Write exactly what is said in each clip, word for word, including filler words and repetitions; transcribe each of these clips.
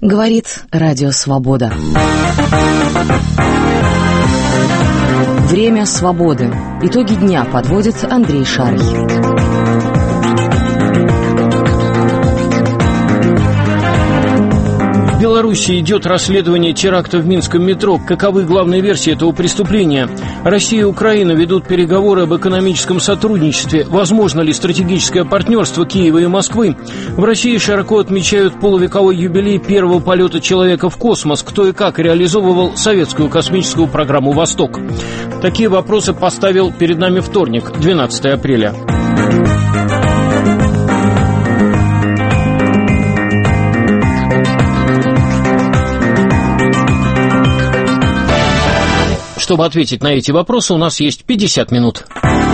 Говорит Радио Свобода. Время свободы. Итоги дня подводит Андрей Шарий. В Беларуси идет расследование теракта в минском метро. Каковы главные версии этого преступления? Россия и Украина ведут переговоры об экономическом сотрудничестве. Возможно ли стратегическое партнерство Киева и Москвы? В России широко отмечают полувековой юбилей первого полета человека в космос. Кто и как реализовывал советскую космическую программу «Восток»? Такие вопросы поставил перед нами вторник, двенадцатого апреля. Чтобы ответить на эти вопросы, у нас есть пятьдесят минут.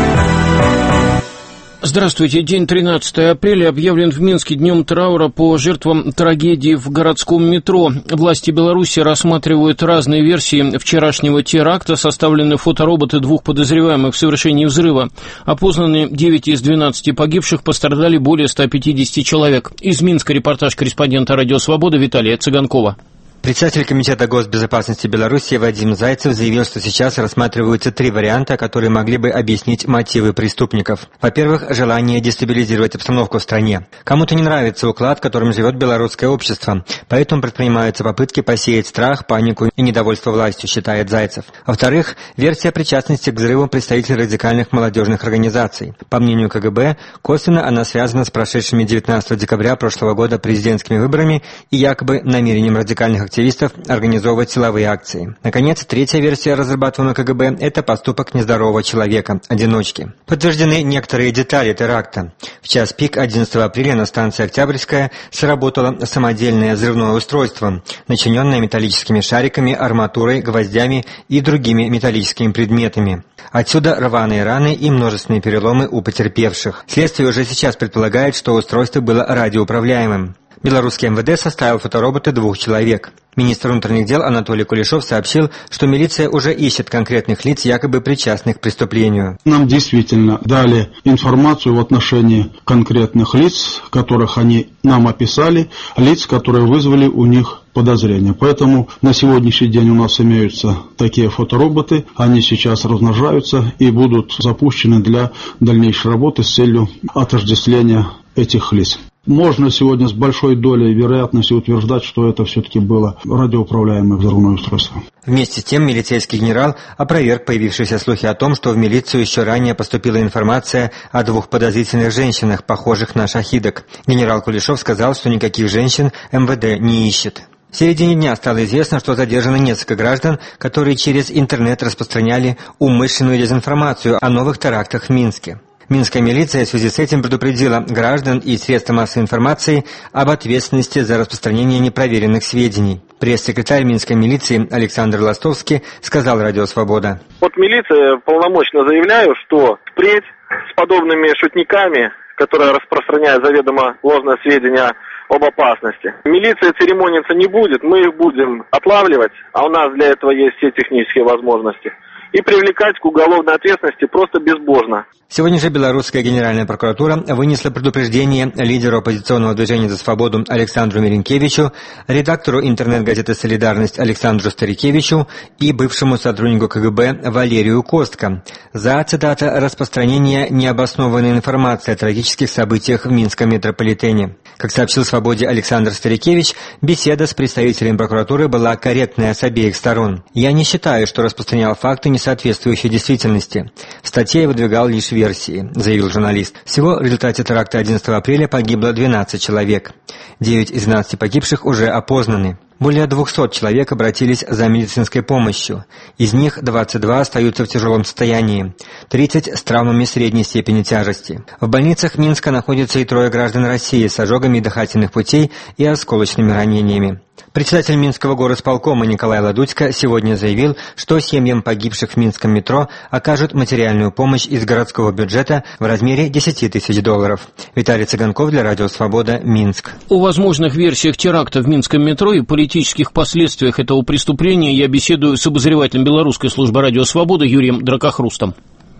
Здравствуйте. День тринадцатого апреля объявлен в Минске днем траура по жертвам трагедии в городском метро. Власти Беларуси рассматривают разные версии вчерашнего теракта. Составлены фотороботы двух подозреваемых в совершении взрыва. Опознаны девять из двенадцати погибших, пострадали более ста пятидесяти человек. Из Минска репортаж корреспондента «Радио Свобода» Виталия Цыганкова. Председатель Комитета госбезопасности Беларуси Вадим Зайцев заявил, что сейчас рассматриваются три варианта, которые могли бы объяснить мотивы преступников. Во-первых, желание дестабилизировать обстановку в стране. Кому-то не нравится уклад, которым живет белорусское общество, поэтому предпринимаются попытки посеять страх, панику и недовольство властью, считает Зайцев. Во-вторых, версия причастности к взрыву представителей радикальных молодежных организаций. По мнению ка гэ бэ, косвенно она связана с прошедшими девятнадцатого декабря прошлого года президентскими выборами и якобы намерением радикальных активистов организовывать силовые акции. Наконец, третья версия, разрабатываемая ка гэ бэ, это поступок нездорового человека, одиночки. Подтверждены некоторые детали теракта. В час пик одиннадцатого апреля на станции Октябрьская сработало самодельное взрывное устройство, начиненное металлическими шариками, арматурой, гвоздями и другими металлическими предметами. Отсюда рваные раны и множественные переломы у потерпевших. Следствие уже сейчас предполагает, что устройство было радиоуправляемым. Белорусский эм вэ дэ составил фотороботы двух человек. Министр внутренних дел Анатолий Кулешов сообщил, что милиция уже ищет конкретных лиц, якобы причастных к преступлению. Нам действительно дали информацию в отношении конкретных лиц, которых они нам описали, лиц, которые вызвали у них подозрения. Поэтому на сегодняшний день у нас имеются такие фотороботы, они сейчас размножаются и будут запущены для дальнейшей работы с целью отождествления этих лиц. Можно сегодня с большой долей вероятности утверждать, что это все-таки было радиоуправляемое взрывное устройство. Вместе с тем милицейский генерал опроверг появившиеся слухи о том, что в милицию еще ранее поступила информация о двух подозрительных женщинах, похожих на шахидок. Генерал Кулешов сказал, что никаких женщин эм вэ дэ не ищет. В середине дня стало известно, что задержано несколько граждан, которые через интернет распространяли умышленную дезинформацию о новых терактах в Минске. Минская милиция в связи с этим предупредила граждан и средства массовой информации об ответственности за распространение непроверенных сведений. Пресс-секретарь Минской милиции Александр Ластовский сказал «Радио Свобода». От милиции полномочно заявляю, что впредь с подобными шутниками, которые распространяют заведомо ложные сведения об опасности, милиция церемониться не будет, мы их будем отлавливать, а у нас для этого есть все технические возможности, и привлекать к уголовной ответственности просто безбожно. Сегодня же белорусская генеральная прокуратура вынесла предупреждение лидеру оппозиционного движения «За свободу» Александру Меренкевичу, редактору интернет-газеты «Солидарность» Александру Старикевичу и бывшему сотруднику ка гэ бэ Валерию Костко за, цитата, «распространение необоснованной информации о трагических событиях в Минском метрополитене». Как сообщил «Свободе» Александр Старикевич, беседа с представителем прокуратуры была корректная с обеих сторон. «Я не считаю, что распространял факты, не соответствующие действительности. В статье я выдвигал лишь версии», — заявил журналист. Всего в результате теракта одиннадцатого апреля погибло двенадцать человек. девять из двенадцати погибших уже опознаны. Более двухсот человек обратились за медицинской помощью. Из них двадцать два остаются в тяжелом состоянии, тридцать с травмами средней степени тяжести. В больницах Минска находятся и трое граждан России с ожогами дыхательных путей и осколочными ранениями. Председатель Минского горосполкома Николай Ладудько сегодня заявил, что семьям погибших в Минском метро окажут материальную помощь из городского бюджета в размере десяти тысяч долларов. Виталий Цыганков для Радио Свобода, Минск. О возможных версиях теракта в Минском метро и политических последствиях этого преступления я беседую с обозревателем белорусской службы Радио Свобода Юрием Дракохрустом.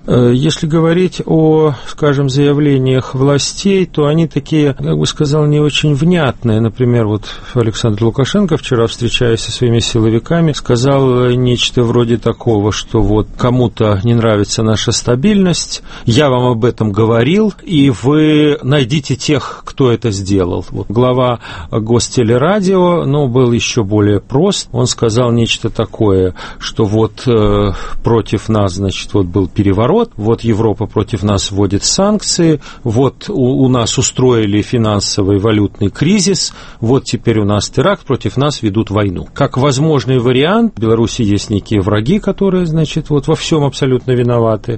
Если говорить о, скажем, заявлениях властей, то они такие, как бы сказал, не очень внятные. Например, вот Александр Лукашенко вчера, встречаясь со своими силовиками, сказал нечто вроде такого, что вот кому-то не нравится наша стабильность, я вам об этом говорил, и вы найдите тех, кто это сделал. Вот глава Гостелерадио, но был еще более прост. Он сказал нечто такое, что вот э, против нас, значит, вот был переворот, вот Европа против нас вводит санкции, вот у, у нас устроили финансовый валютный кризис, вот теперь у нас теракт, против нас ведут войну. Как возможный вариант, в Беларуси есть некие враги, которые, значит, вот во всем абсолютно виноваты,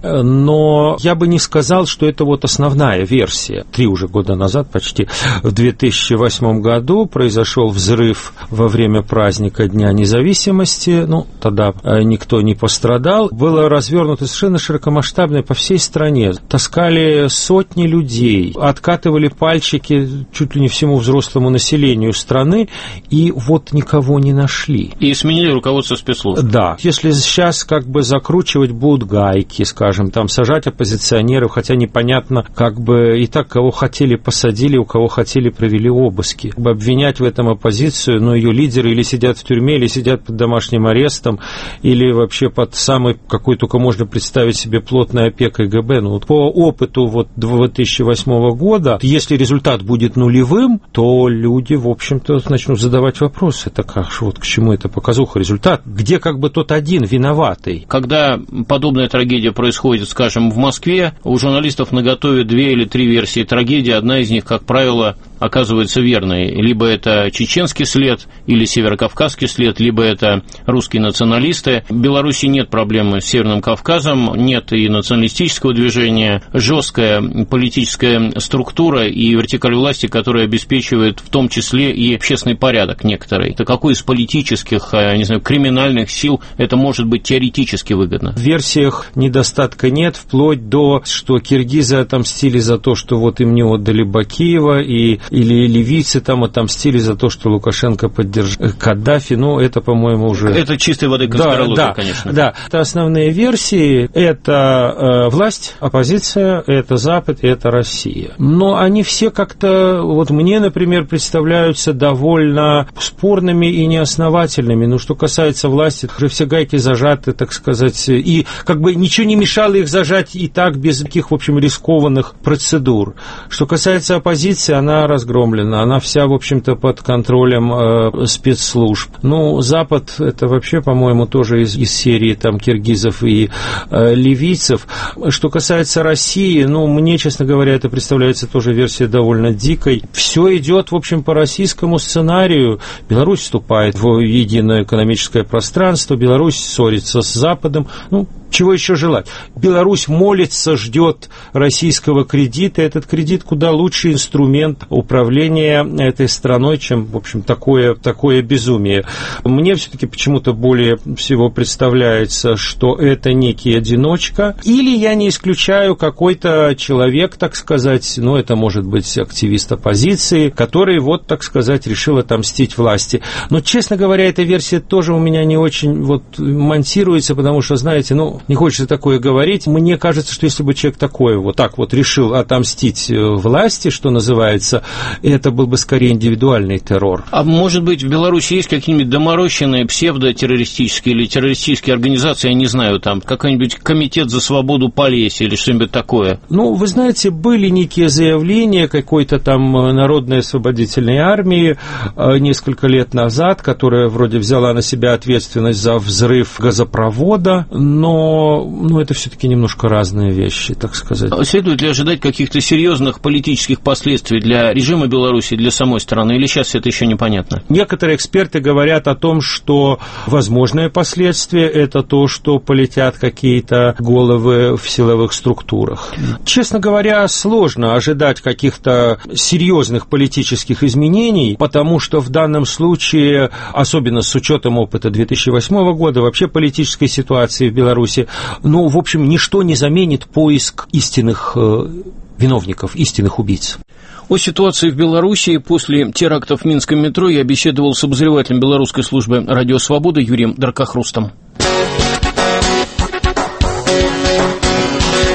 но я бы не сказал, что это вот основная версия. Три уже года назад, почти в две тысячи восьмом году произошел взрыв во время праздника Дня независимости, ну, тогда никто не пострадал, было развернуто совершенно широкомасштабное по всей стране, таскали сотни людей, откатывали пальчики чуть ли не всему взрослому населению страны, и вот никого не нашли. И сменили руководство спецслужб. Да. Если сейчас как бы закручивать будут гайки, скажем, там сажать оппозиционеров, хотя непонятно, как бы и так кого хотели посадили, у кого хотели провели обыски. Как бы обвинять в этом оппозицию, но ее лидеры или сидят в тюрьме, или сидят под домашним арестом, или вообще под самой, какой только можно представить себе, плотной опекой ГБ. Ну, вот по опыту вот две тысячи восьмого года, если результат будет нулевым, то люди, в общем-то, начнут задавать вопросы. Это как же, вот к чему эта показуха? Результат, где как бы тот один виноватый? Когда подобная трагедия происходит, скажем, в Москве, у журналистов наготове две или три версии трагедии. Одна из них, как правило, оказывается верной. Либо это чеченский след, или северокавказский след, либо это русские националисты. В Беларуси нет проблемы с Северным Кавказом, нет и националистического движения, жесткая политическая структура и вертикаль власти, которая обеспечивает в том числе и общественный порядок некоторый. Это какой из политических, не знаю, криминальных сил это может быть теоретически выгодно? В версиях недостатка нет, вплоть до, что киргизы отомстили за то, что вот им не отдали Бакиева, и, или ливийцы там отомстили за то, что Лукашенко поддержал Каддафи. Ну, это, по-моему, уже... Это чистой воды конспирология, да, да, конечно. Да, это основные версии. Это э, власть, оппозиция, это Запад, это Россия. Но они все как-то, вот мне, например, представляются довольно спорными и неосновательными. Ну, что касается власти, уже все гайки зажаты, так сказать, и как бы ничего не мешало их зажать и так, без таких, в общем, рискованных процедур. Что касается оппозиции, она разгромлена, она вся, в общем-то, под контролем э, спецслужб. Ну, Запад, это вообще, по-моему, тоже из, из серии там киргизов и э, ливийцев. Что касается России, ну, мне, честно говоря, это представляется тоже версия довольно дикой. Все идет, в общем, по российскому сценарию. Беларусь вступает в единое экономическое пространство, Беларусь ссорится с Западом. Ну, чего еще желать? Беларусь молится, ждет российского кредита. Этот кредит куда лучший инструмент управления этой страной, чем, в общем, такое, такое безумие. Мне все-таки почему-то более всего представляется, что это некий одиночка. Или я не исключаю какой-то человек, так сказать, ну, это может быть активист оппозиции, который, вот, так сказать, решил отомстить власти. Но, честно говоря, эта версия тоже у меня не очень вот монтируется, потому что, знаете, ну, не хочется такое говорить. Мне кажется, что если бы человек такое вот так вот решил отомстить власти, что называется, это был бы скорее индивидуальный террор. А может быть, в Беларуси есть какие-нибудь доморощенные псевдотеррористические или террористические организации, я не знаю, там, какой-нибудь комитет за свободу Полесья или что-нибудь такое? Ну, вы знаете, были некие заявления какой-то там Народной освободительной армии несколько лет назад, которая вроде взяла на себя ответственность за взрыв газопровода, но ну, это все-таки немножко разные вещи, так сказать. Следует ли ожидать каких-то серьезных политических последствий для режима Беларуси, для самой страны, или сейчас это еще непонятно? Некоторые эксперты говорят о том, что возможные последствия – это то, что полетят какие-то головы в силовых структурах. Честно говоря, сложно ожидать каких-то серьезных политических изменений, потому что в данном случае, особенно с учетом опыта две тысячи восьмого года, вообще политической ситуации в Беларуси, ну, в общем, ничто не заменит поиск истинных э, виновников, истинных убийц. О ситуации в Беларуси после терактов в Минском метро я беседовал с обозревателем белорусской службы «Радио Свобода» Юрием Даркохрустом.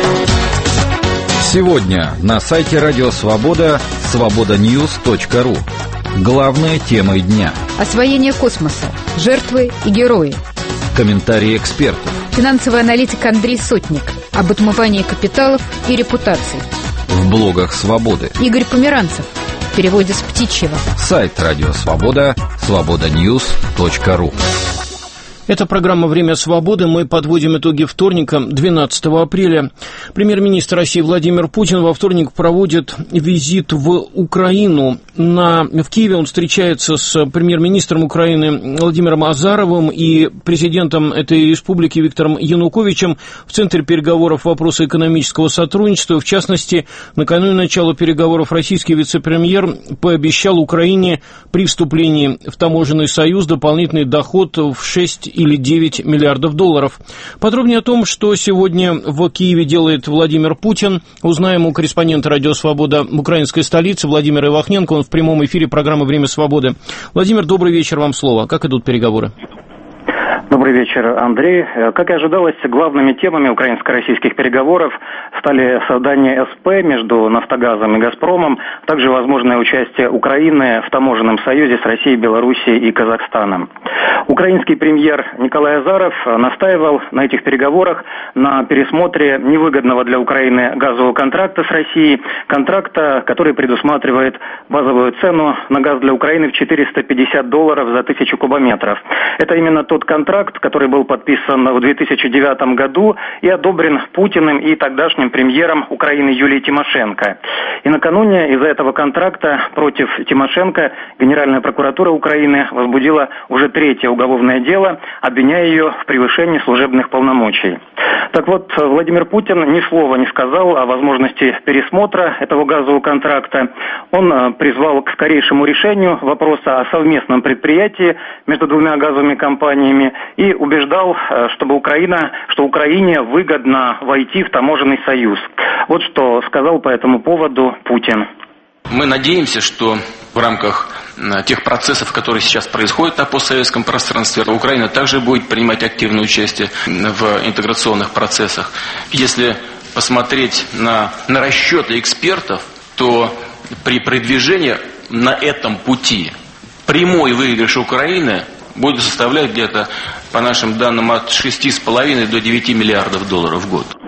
Сегодня на сайте Радио Свобода свобода ньюс точка ру. Главная тема дня. Освоение космоса. Жертвы и герои. Комментарии экспертов. Финансовый аналитик Андрей Сотник. Об отмывании капиталов и репутаций. В блогах Свободы. Игорь Померанцев. В переводе с птичьего. Сайт Радио Свобода свобода ньюс точка ру. Это программа «Время свободы». Мы подводим итоги вторника, двенадцатого апреля. Премьер-министр России Владимир Путин во вторник проводит визит в Украину. На, в Киеве он встречается с премьер-министром Украины Владимиром Азаровым и президентом этой республики Виктором Януковичем в центре переговоров вопросы экономического сотрудничества. В частности, накануне начала переговоров российский вице-премьер пообещал Украине при вступлении в таможенный союз дополнительный доход в шесть или девять миллиардов долларов. Подробнее о том, что сегодня в Киеве делает Владимир Путин, узнаем у корреспондента «Радио Свобода» в украинской столице Владимира Ивахненко. Он в прямом эфире программы «Время свободы». Владимир, добрый вечер, вам слово. Как идут переговоры? Добрый вечер, Андрей. Как и ожидалось, главными темами украинско-российских переговоров стали создание СП между «Нафтогазом» и «Газпромом», а также возможное участие Украины в таможенном союзе с Россией, Белоруссией и Казахстаном. Украинский премьер Николай Азаров настаивал на этих переговорах на пересмотре невыгодного для Украины газового контракта с Россией, контракта, который предусматривает базовую цену на газ для Украины в четыреста пятьдесят долларов за тысячу кубометров. Это именно тот контракт, который был подписан в две тысячи девятом году и одобрен Путиным и тогдашним премьером Украины Юлией Тимошенко. И накануне из-за этого контракта против Тимошенко Генеральная прокуратура Украины возбудила уже третье уголовное дело, обвиняя ее в превышении служебных полномочий. Так вот, Владимир Путин ни слова не сказал о возможности пересмотра этого газового контракта. Он призвал к скорейшему решению вопроса о совместном предприятии между двумя газовыми компаниями и убеждал, чтобы Украина, что Украине выгодно войти в таможенный союз. Вот что сказал по этому поводу Путин. Мы надеемся, что в рамках тех процессов, которые сейчас происходят на постсоветском пространстве, Украина также будет принимать активное участие в интеграционных процессах. Если посмотреть на, на расчеты экспертов, то при продвижении на этом пути прямой выигрыш Украины будет составлять где-то, по нашим данным, от шести с половиной до девяти миллиардов долларов в год.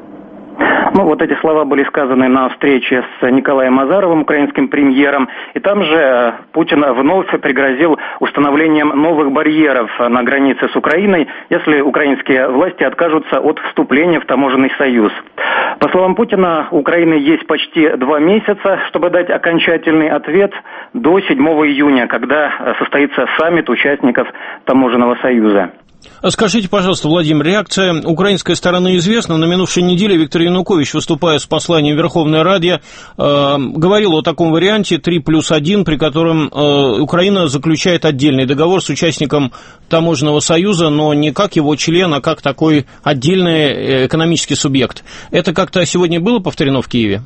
Ну, вот эти слова были сказаны на встрече с Николаем Азаровым, украинским премьером, и там же Путин вновь пригрозил установлением новых барьеров на границе с Украиной, если украинские власти откажутся от вступления в таможенный союз. По словам Путина, у Украины есть почти два месяца, чтобы дать окончательный ответ до седьмого июня, когда состоится саммит участников таможенного союза. Скажите, пожалуйста, Владимир, реакция украинской стороны известна. На минувшей неделе Виктор Янукович, выступая с посланием в Верховной Раде, э, говорил о таком варианте три плюс один, при котором э, Украина заключает отдельный договор с участником таможенного союза, но не как его член, а как такой отдельный экономический субъект. Это как-то сегодня было повторено в Киеве?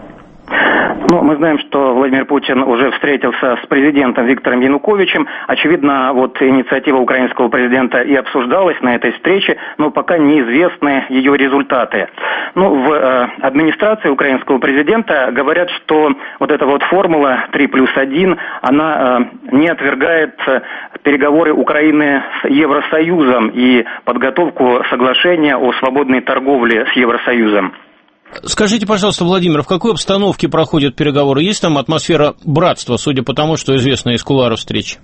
Ну, мы знаем, что Владимир Путин уже встретился с президентом Виктором Януковичем. Очевидно, вот инициатива украинского президента и обсуждалась на этой встрече, но пока неизвестны ее результаты. Ну, в э, администрации украинского президента говорят, что вот эта вот формула три плюс один, она э, не отвергает переговоры Украины с Евросоюзом и подготовку соглашения о свободной торговле с Евросоюзом. Скажите, пожалуйста, Владимир, в какой обстановке проходят переговоры? Есть там атмосфера братства, судя по тому, что известно из кулуаров встречи?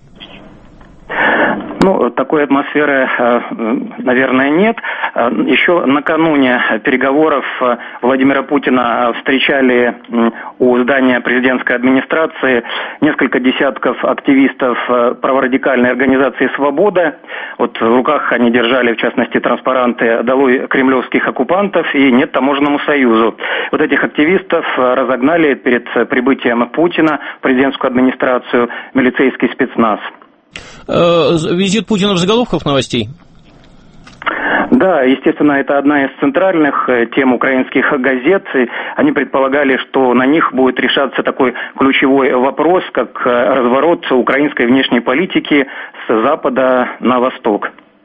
Ну, такой атмосферы, наверное, нет. Еще накануне переговоров Владимира Путина встречали у здания президентской администрации несколько десятков активистов праворадикальной организации «Свобода». Вот в руках они держали, в частности, транспаранты «Долой кремлевских оккупантов» и «Нет таможенному союзу». Вот этих активистов разогнали перед прибытием Путина в президентскую администрацию милицейский спецназ. Визит Путина в заголовках новостей? Да, естественно, это одна из центральных тем украинских газет. Они предполагали, что на них будет решаться такой ключевой вопрос, как разворот украинской внешней политики с запада на восток.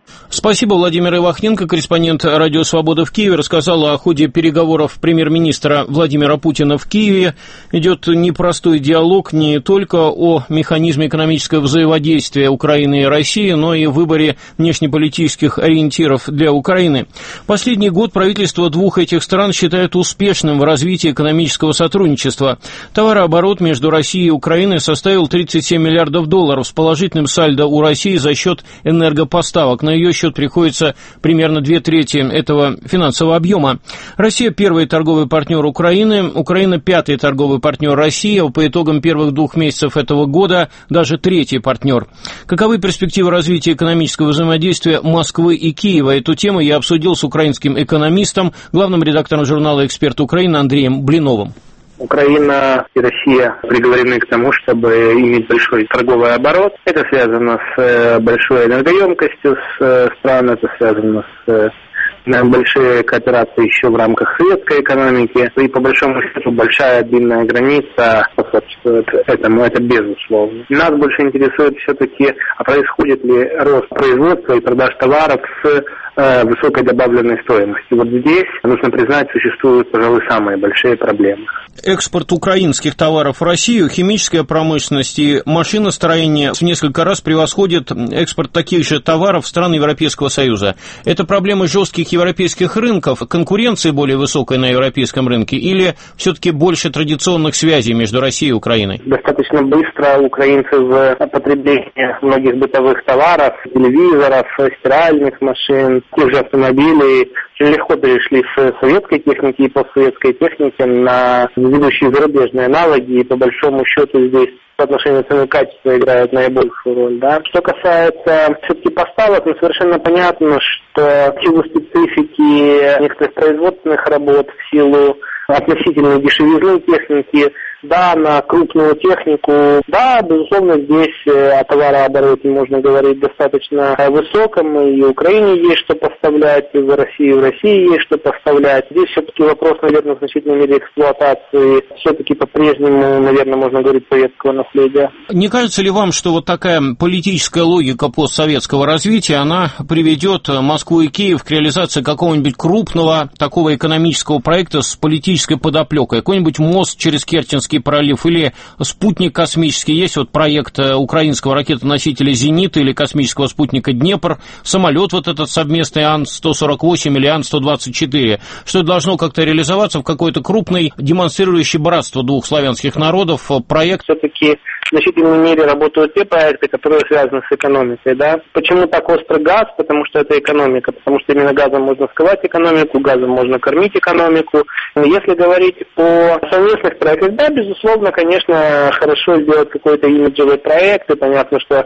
Спасибо. Владимир Ивахненко, корреспондент «Радио Свобода» в Киеве, рассказал о ходе переговоров премьер-министра Владимира Путина в Киеве. Идет непростой диалог не только о механизме экономического взаимодействия Украины и России, но и выборе внешнеполитических ориентиров для Украины. Последний год правительство двух этих стран считает успешным в развитии экономического сотрудничества. Товарооборот между Россией и Украиной составил тридцать семь миллиардов долларов с положительным сальдо у России за счет энергопоставок. На ее счет приходится примерно две трети этого финансового объема. Россия – первый торговый партнер Украины, Украина – пятый торговый партнер России, а по итогам первых двух месяцев этого года даже третий партнер. Каковы перспективы развития экономического взаимодействия Москвы и Киева? Эту тему я обсудил с украинским экономистом, главным редактором журнала «Эксперт Украины» Андреем Блиновым. Украина и Россия приговорены к тому, чтобы иметь большой торговый оборот. Это связано с большой энергоемкостью стран, это связано с большие кооперации еще в рамках советской экономики. И по большому счету большая длинная граница способствует этому, это безусловно. Нас больше интересует все-таки, а происходит ли рост производства и продаж товаров с э, высокой добавленной стоимостью. Вот здесь, нужно признать, существуют, пожалуй, самые большие проблемы. Экспорт украинских товаров в Россию, химическая промышленность и машиностроение в несколько раз превосходит экспорт таких же товаров в страны Европейского Союза. Это проблемы жестких европейских рынков, конкуренции более высокой на европейском рынке или все-таки больше традиционных связей между Россией и Украиной? Достаточно быстро украинцы в потреблении многих бытовых товаров, телевизоров, стиральных машин, тех же автомобилей, очень легко перешли с советской техники и постсоветской техники на ведущие зарубежные аналоги, и по большому счету здесь соотношение цены и качества играет наибольшую роль. Да? Что касается все-таки поставок, ну, совершенно понятно, что в силу специфики некоторых производственных работ, в силу относительной дешевизны техники, да, на крупную технику, да, безусловно, здесь о товарообороте можно говорить достаточно высоком, и Украине есть что поставлять, и в России, в России есть что поставлять. Здесь все-таки вопрос, наверное, в значительной мере эксплуатации, все-таки по-прежнему, наверное, можно говорить, советского наследия. Не кажется ли вам, что вот такая политическая логика постсоветского развития, она приведет Москву и Киев к реализации какого-нибудь крупного такого экономического проекта с политической подоплекой, какой-нибудь мост через Керченский пролив или спутник космический? Есть вот проект украинского ракетоносителя «Зенит» или космического спутника «Днепр», самолет вот этот совместный Ан сто сорок восемь или Ан сто двадцать четыре, что должно как-то реализоваться в какой-то крупный, демонстрирующий братство двух славянских народов проект. Все-таки в значительной мере работают те проекты, которые связаны с экономикой. Да? Почему так остро газ? Потому что это экономика, потому что именно газом можно сковать экономику, газом можно кормить экономику. Но если говорить о совместных проектах, да, безусловно, конечно, хорошо сделать какой-то имиджевый проект, и понятно, что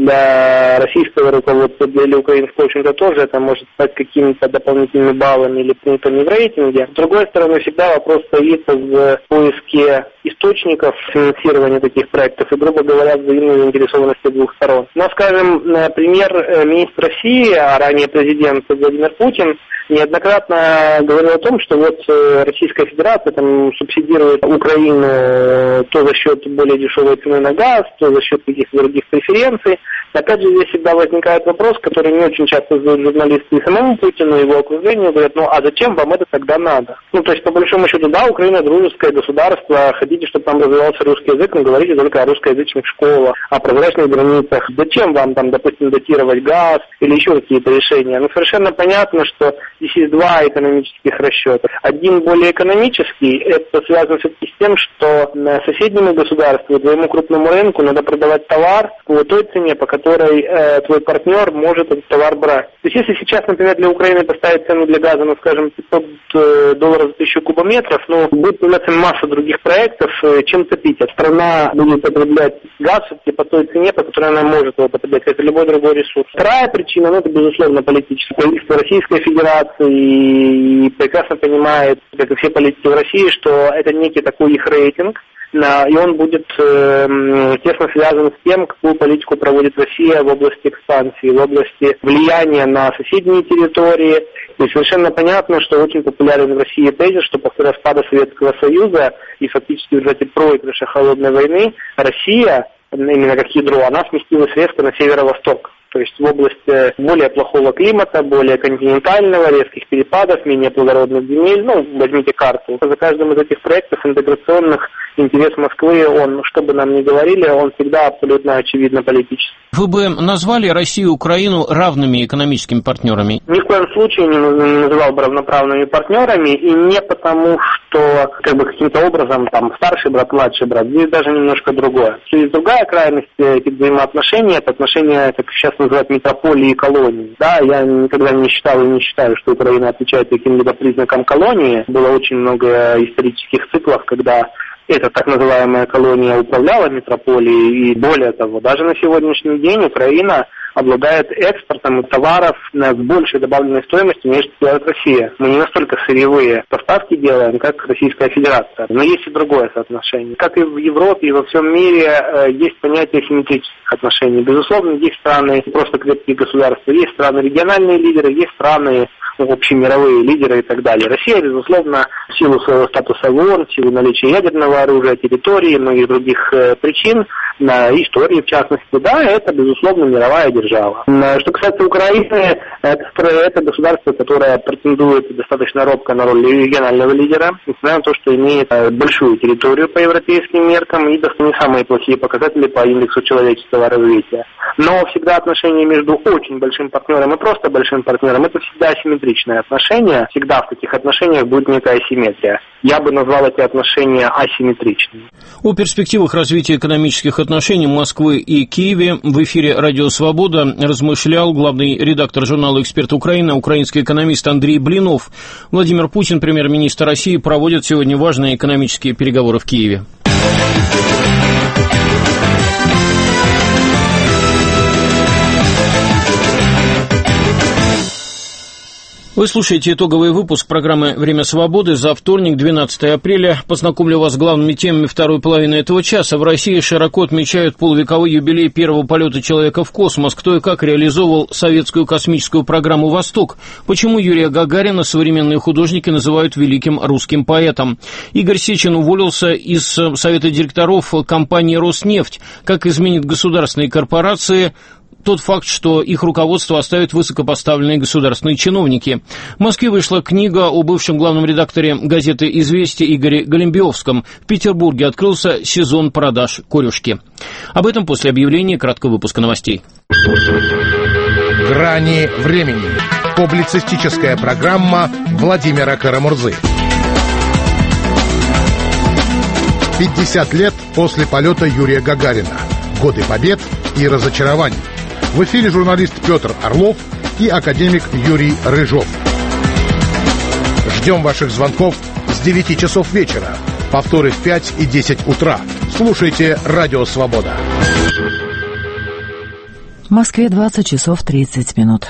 для российского руководства, для украинского, в общем-то, тоже это может стать какими-то дополнительными баллами или пунктами в рейтинге. С другой стороны, всегда вопрос стоит в поиске источников финансирования таких проектов и, грубо говоря, взаимной заинтересованности двух сторон. Но, скажем, премьер-министр России, а ранее президент Владимир Путин, неоднократно говорил о том, что вот Российская Федерация там субсидирует Украину то за счет более дешевой цены на газ, то за счет каких-то других преференций. Опять же, здесь всегда возникает вопрос, который не очень часто задают журналисты и самому Путину, и его окружению, говорят, ну а зачем вам это тогда надо? Ну, то есть, по большому счету, да, Украина дружеское государство, хотите, чтобы там развивался русский язык, но говорите только о русскоязычных школах, о прозрачных границах. Зачем вам там, допустим, датировать газ или еще какие-то решения? Ну, совершенно понятно, что здесь есть два экономических расчета. Один более экономический, это связано все-таки с тем, что соседнему государству, твоему крупному рынку надо продавать товар по той цене, по которой э, твой партнер может этот товар брать. То есть если сейчас, например, для Украины поставить цену для газа, ну, скажем, пятьсот долларов за тысячу кубометров, ну, будет появляться масса других проектов, э, чем топить. А страна будет потреблять газ по той цене, по которой она может его потреблять, это любой другой ресурс. Вторая причина, ну, это, безусловно, политическая. Правительство Российской Федерации прекрасно понимает, как и все политики в России, что это некий такой их рейтинг, и он будет э, тесно связан с тем, какую политику проводит Россия в области экспансии, в области влияния на соседние территории. И совершенно понятно, что очень популярен в России тезис, что после распада Советского Союза и фактически в результате проигрыша холодной войны Россия, именно как ядро, она сместилась резко на северо-восток. То есть в области более плохого климата, более континентального, резких перепадов, менее плодородных земель. Ну, возьмите карту. За каждым из этих проектов интеграционных интерес Москвы, он, что бы нам ни говорили, он всегда абсолютно очевидно политический. Вы бы назвали Россию и Украину равными экономическими партнерами? Ни в коем случае не называл бы равноправными партнерами, и не потому, что как бы каким-то образом там старший брат, младший брат. Здесь даже немножко другое. Есть другая крайность этих взаимоотношений, это отношения, как сейчас называют, метрополии и колонии. Да, я никогда не считал и не считаю, что Украина отвечает каким-либо признакам колонии. Было очень много исторических циклов, когда эта так называемая колония управляла метрополией, и более того, даже на сегодняшний день Украина обладает экспортом товаров с большей добавленной стоимостью, нежели делает Россия. Мы не настолько сырьевые поставки делаем, как Российская Федерация. Но есть и другое соотношение. Как и в Европе, и во всем мире есть понятие симметрических отношений. Безусловно, есть страны просто крепкие государства, есть страны региональные лидеры, есть страны общемировые лидеры и так далее. Россия, безусловно, в силу своего статуса в ООН, в силу наличия ядерного оружия, территории и многих других э, причин, на истории в частности, да, это, безусловно, мировая держава. Что касается Украины, это, это государство, которое претендует достаточно робко на роль регионального лидера, несмотря на то, что имеет большую территорию по европейским меркам и даже не самые плохие показатели по индексу человеческого развития. Но всегда отношения между очень большим партнером и просто большим партнером — это всегда асимметричные отношения. Всегда в таких отношениях будет некая асимметрия. Я бы назвал эти отношения асимметричными. О перспективах развития экономических отношений Москвы и Киева в эфире «Радио Свобода» размышлял главный редактор журнала «Эксперт Украины», украинский экономист Андрей Блинов. Владимир Путин, премьер-министр России, проводит сегодня важные экономические переговоры в Киеве. Вы слушаете итоговый выпуск программы «Время свободы» за вторник, двенадцатое апреля. Познакомлю вас с главными темами второй половины этого часа. В России широко отмечают полувековой юбилей первого полета человека в космос. Кто и как реализовывал советскую космическую программу «Восток». Почему Юрия Гагарина современные художники называют великим русским поэтом. Игорь Сечин уволился из совета директоров компании «Роснефть». Как изменит государственные корпорации тот факт, что их руководство оставят высокопоставленные государственные чиновники. В Москве вышла книга о бывшем главном редакторе газеты «Известия» Игоре Голембиевском. В Петербурге открылся сезон продаж корюшки. Об этом после объявления краткого выпуска новостей. «Грани времени». Публицистическая программа Владимира Карамурзы. пятьдесят лет после полета Юрия Гагарина. Годы побед и разочарований. В эфире журналист Петр Орлов и академик Юрий Рыжов. Ждем ваших звонков с девяти часов вечера. Повторы в пять и десять утра. Слушайте «Радио Свобода». В Москве двадцать часов тридцать минут.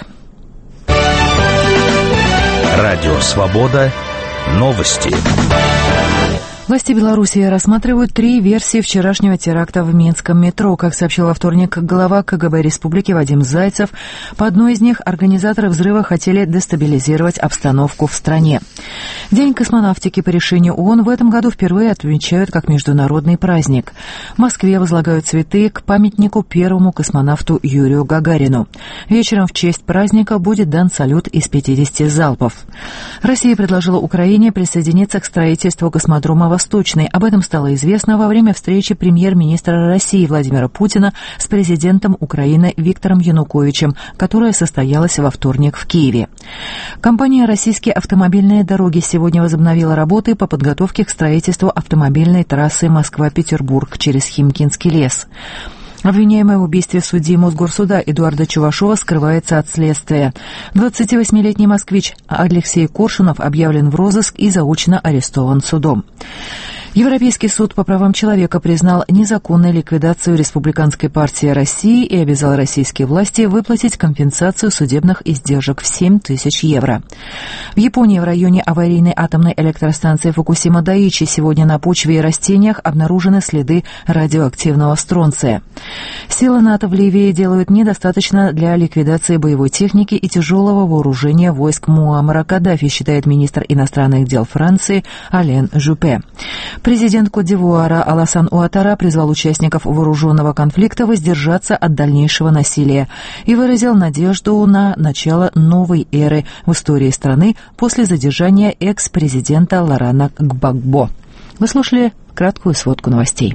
«Радио Свобода». Новости. Власти Беларуси рассматривают три версии вчерашнего теракта в Минском метро. Как сообщил во вторник глава КГБ республики Вадим Зайцев, по одной из них организаторы взрыва хотели дестабилизировать обстановку в стране. День космонавтики по решению ООН в этом году впервые отмечают как международный праздник. В Москве возлагают цветы к памятнику первому космонавту Юрию Гагарину. Вечером в честь праздника будет дан салют из пятидесяти залпов. Россия предложила Украине присоединиться к строительству космодрома «Восточный». Об этом стало известно во время встречи премьер-министра России Владимира Путина с президентом Украины Виктором Януковичем, которая состоялась во вторник в Киеве. Компания «Российские автомобильные дороги» сегодня возобновила работы по подготовке к строительству автомобильной трассы Москва-Петербург через Химкинский лес. Обвиняемый в убийстве судьи Мосгорсуда Эдуарда Чувашова скрывается от следствия. двадцативосьмилетний москвич Алексей Коршунов объявлен в розыск и заочно арестован судом. Европейский суд по правам человека признал незаконной ликвидацию Республиканской партии России и обязал российские власти выплатить компенсацию судебных издержек в семь тысяч евро. В Японии в районе аварийной атомной электростанции Фукусима-Дайичи сегодня на почве и растениях обнаружены следы радиоактивного стронция. Силы НАТО в Ливии делают недостаточно для ликвидации боевой техники и тяжелого вооружения войск Муаммара Каддафи, считает министр иностранных дел Франции Ален Жюпе. Президент Кот-д'Ивуара Аласан Уаттара призвал участников вооруженного конфликта воздержаться от дальнейшего насилия и выразил надежду на начало новой эры в истории страны после задержания экс-президента Лорана Гбагбо. Вы слушали краткую сводку новостей.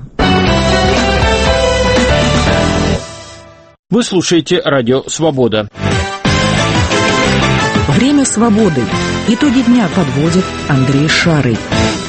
Вы слушаете радио «Свобода». Время свободы. Итоги дня подводит Андрей Шарый.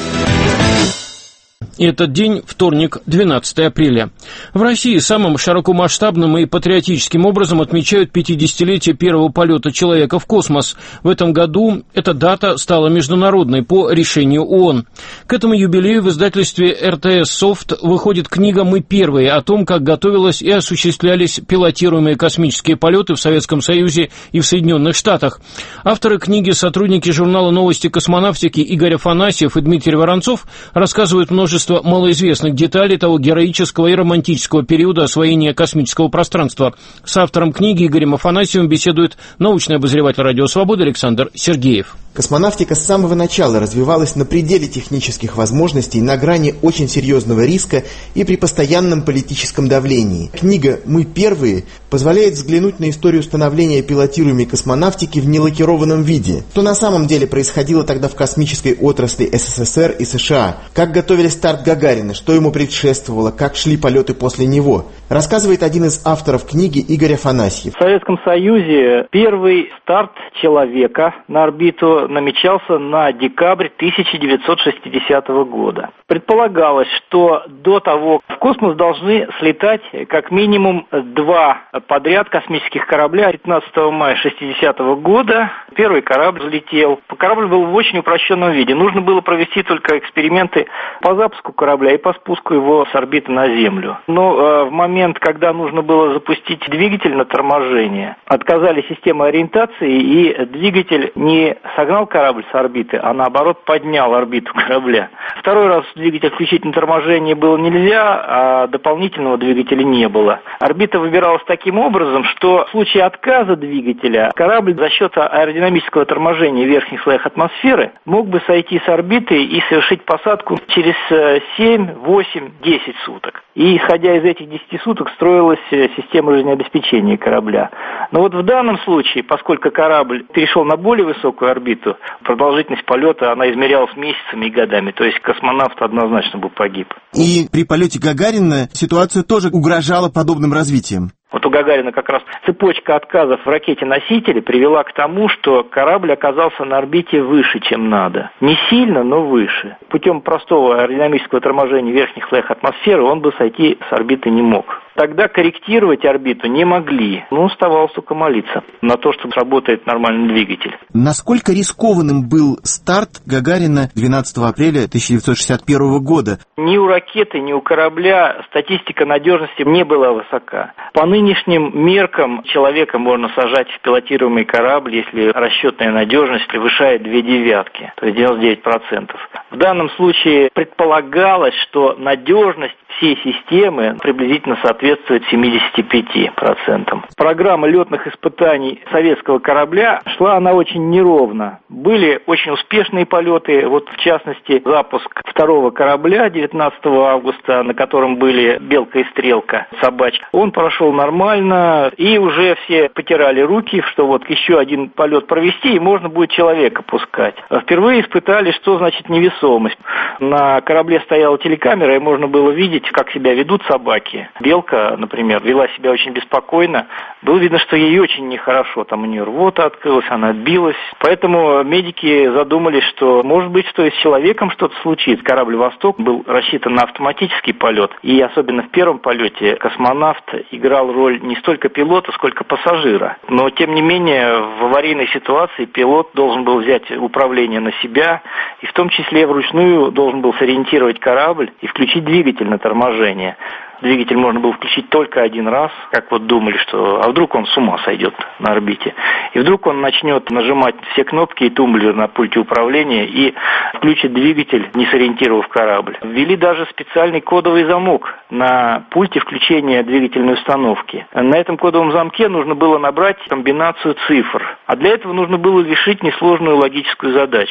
Этот день – вторник, двенадцатое апреля. В России самым широкомасштабным и патриотическим образом отмечают пятидесятилетие первого полета человека в космос. В этом году эта дата стала международной по решению ООН. К этому юбилею в издательстве эр тэ эс Софт выходит книга «Мы первые» о том, как готовились и осуществлялись пилотируемые космические полеты в Советском Союзе и в Соединенных Штатах. Авторы книги, сотрудники журнала «Новости космонавтики» Игорь Афанасьев и Дмитрий Воронцов рассказывают множество малоизвестных деталей того героического и романтического периода освоения космического пространства. С автором книги Игорем Афанасьевым беседует научный обозреватель «Радио Свобода» Александр Сергеев. Космонавтика с самого начала развивалась на пределе технических возможностей, на грани очень серьезного риска и при постоянном политическом давлении. Книга «Мы первые» позволяет взглянуть на историю становления пилотируемой космонавтики в нелакированном виде. Что на самом деле происходило тогда в космической отрасли эс эс эс эр и США, как готовили старт Гагарина, что ему предшествовало, как шли полеты после него, рассказывает один из авторов книги Игорь Афанасьев. В Советском Союзе первый старт человека на орбиту намечался на декабрь тысяча девятьсот шестидесятого года. Предполагалось, что до того в космос должны слетать как минимум два подряд космических корабля. пятнадцатого мая шестидесятого года первый корабль взлетел. Корабль был в очень упрощенном виде. Нужно было провести только эксперименты по запуску корабля и по спуску его с орбиты на Землю. Но э, в момент, когда нужно было запустить двигатель на торможение, отказали системы ориентации, и двигатель не согнал корабль с орбиты, а наоборот поднял орбиту корабля. Второй раз двигатель включить на торможение было нельзя, а дополнительного двигателя не было. Орбита выбиралась таким образом, что в случае отказа двигателя корабль за счет аэродинамического торможения в верхних слоях атмосферы мог бы сойти с орбиты и совершить посадку через семь, восемь, десять суток. И исходя из этих десяти суток строилась система жизнеобеспечения корабля. Но вот в данном случае, поскольку корабль перешел на более высокую орбиту, продолжительность полета она измерялась месяцами и годами, то есть космонавт однозначно бы погиб. И при полете Гагарина ситуация тоже угрожала подобным развитием. Вот у Гагарина как раз цепочка отказов в ракете-носителе привела к тому, что корабль оказался на орбите выше, чем надо. Не сильно, но выше. Путем простого аэродинамического торможения в верхних слоях атмосферы он бы сойти с орбиты не мог. Тогда корректировать орбиту не могли. Ну, оставалось только молиться на то, что сработает нормальный двигатель. Насколько рискованным был старт Гагарина двенадцатого апреля тысяча девятьсот шестьдесят первого года? Ни у ракеты, ни у корабля статистика надежности не была высока. По нынешним меркам человека можно сажать в пилотируемый корабль, если расчетная надежность превышает две девятки, то есть девяносто девять процентов. В данном случае предполагалось, что надежность всей системы приблизительно соответствует семидесяти пяти процентам. Программа летных испытаний советского корабля шла она очень неровно. Были очень успешные полеты, вот в частности запуск второго корабля девятнадцатого августа, на котором были Белка и Стрелка, собачка. Он прошел нормально, и уже все потирали руки, что вот еще один полет провести, и можно будет человека пускать. Впервые испытали, что значит невесомость. На корабле стояла телекамера, и можно было видеть, как себя ведут собаки. Белка, например, вела себя очень беспокойно. Было видно, что ей очень нехорошо. Там у нее рвота открылась, она отбилась. Поэтому медики задумались, что может быть, что и с человеком что-то случится. Корабль «Восток» был рассчитан на автоматический полет. И особенно в первом полете космонавт играл роль не столько пилота, сколько пассажира. Но, тем не менее, в аварийной ситуации пилот должен был взять управление на себя, и в том числе вручную должен был сориентировать корабль и включить двигатель на торможение. Двигатель можно было включить только один раз, как вот думали, что а вдруг он с ума сойдет на орбите. И вдруг он начнет нажимать все кнопки и тумблер на пульте управления и включит двигатель, не сориентировав корабль. Ввели даже специальный кодовый замок на пульте включения двигательной установки. На этом кодовом замке нужно было набрать комбинацию цифр. А для этого нужно было решить несложную логическую задачку.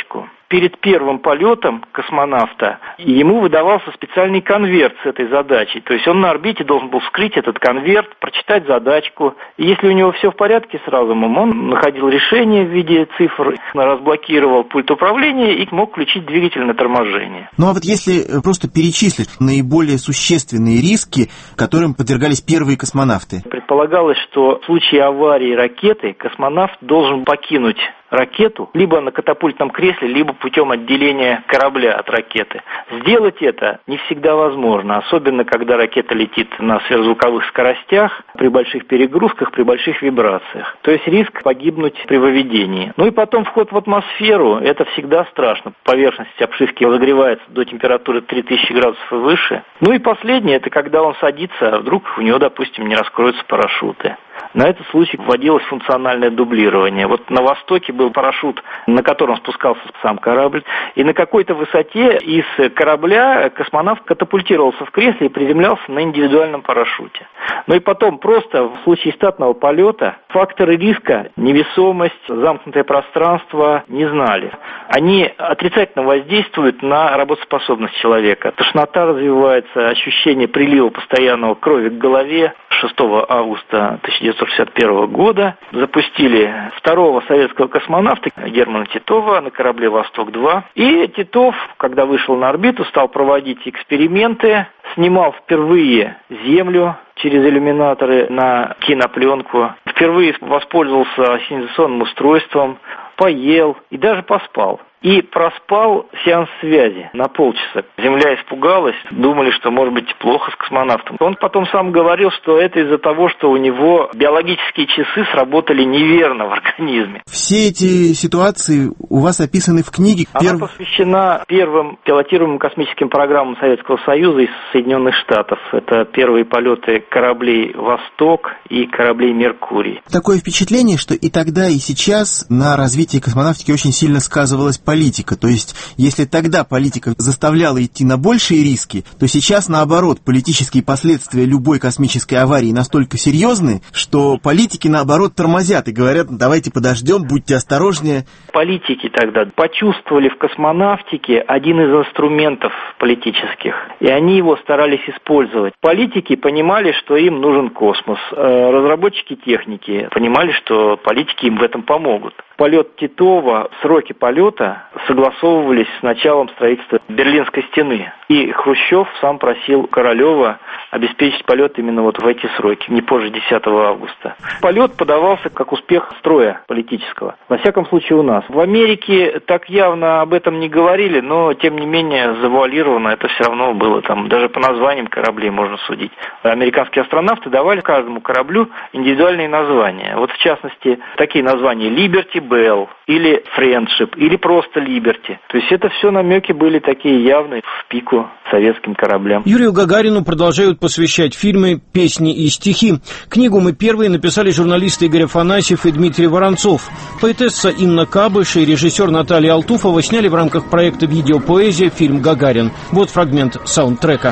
перед первым полетом космонавта ему выдавался специальный конверт с этой задачей. То есть он на орбите должен был вскрыть этот конверт, прочитать задачку. И если у него все в порядке с разумом, он находил решение в виде цифр, разблокировал пульт управления и мог включить двигатель на торможение. Ну а вот если просто перечислить наиболее существенные риски, которым подвергались первые космонавты? Предполагалось, что в случае аварии ракеты космонавт должен покинуть ракету либо на катапультном кресле, либо путем отделения корабля от ракеты. Сделать это не всегда возможно, особенно когда ракета летит на сверхзвуковых скоростях, при больших перегрузках, при больших вибрациях. То есть риск погибнуть при выведении. Ну и потом вход в атмосферу, это всегда страшно. Поверхность обшивки разогревается до температуры три тысячи градусов и выше. Ну и последнее, это когда он садится, а вдруг у него, допустим, не раскроются парашюты. На этот случай вводилось функциональное дублирование. Вот на Востоке был парашют, на котором спускался сам корабль, и на какой-то высоте из корабля космонавт катапультировался в кресле и приземлялся на индивидуальном парашюте. Ну и потом просто в случае стартового полета факторы риска, невесомость, замкнутое пространство не знали. Они отрицательно воздействуют на работоспособность человека. Тошнота развивается, ощущение прилива постоянного крови к голове. шестого августа тысяча девятьсот шестьдесят первого года запустили второго советского космонавта Германа Титова на корабле «Восток-два». И Титов, когда вышел на орбиту, стал проводить эксперименты, снимал впервые Землю через иллюминаторы на кинопленку, впервые воспользовался синтезационным устройством, поел и даже поспал. И проспал сеанс связи на полчаса. Земля испугалась, думали, что может быть плохо с космонавтом. Он потом сам говорил, что это из-за того, что у него биологические часы сработали неверно в организме. Все эти ситуации у вас описаны в книге. Она Перв... посвящена первым пилотируемым космическим программам Советского Союза из Соединенных Штатов. Это первые полеты кораблей «Восток» и кораблей «Меркурий». Такое впечатление, что и тогда, и сейчас на развитии космонавтики очень сильно сказывалась политика. То есть, если тогда политика заставляла идти на большие риски, то сейчас, наоборот, политические последствия любой космической аварии настолько серьезны, что политики, наоборот, тормозят и говорят: давайте подождем, будьте осторожнее. Политики тогда почувствовали в космонавтике один из инструментов политических, и они его старались использовать. Политики понимали, что им нужен космос. Разработчики техники понимали, что политики им в этом помогут. Полет Титова, сроки полета согласовывались с началом строительства Берлинской стены. И Хрущев сам просил Королева обеспечить полет именно вот в эти сроки, не позже десятого августа. Полет подавался как успех строя политического. Во всяком случае у нас. В Америке так явно об этом не говорили, но тем не менее завуалировано это все равно было. Там даже по названиям кораблей можно судить. Американские астронавты давали каждому кораблю индивидуальные названия. Вот в частности такие названия: Liberty Bell или Friendship, или просто Liberty. То есть это все намеки были такие явные в пику советским кораблям. Юрию Гагарину продолжают посвящать фильмы, песни и стихи. Книгу мы первые написали журналисты Игорь Афанасьев и Дмитрий Воронцов. Поэтесса Инна Кабыш и режиссер Наталья Алтуфова сняли в рамках проекта «Видеопоэзия» фильм «Гагарин». Вот фрагмент саундтрека.